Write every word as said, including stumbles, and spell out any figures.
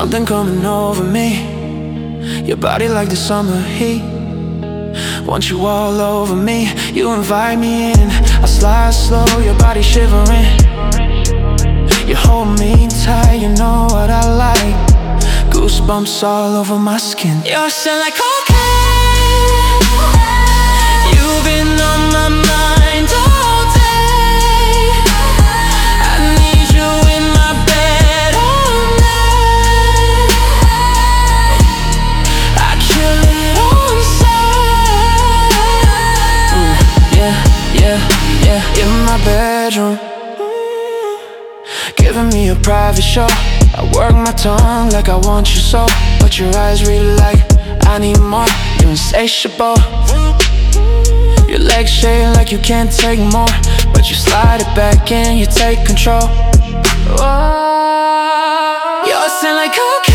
something coming over me. Your body like the summer heat. Want you all over me. You invite me in, I slide slow, your body shivering. You hold me tight, you know what I like. Goosebumps all over my skin. You're still like cocaine. You've been on my mind all day. I need you in my bed all night. I kill it all inside. Ooh, yeah, yeah, yeah. In my bedroom, giving me a private show. I work my tongue like I want you so, but your eyes really like I need more. You're insatiable. Your legs shake like you can't take more, but you slide it back in, you take control. Oh, you're still like cocaine.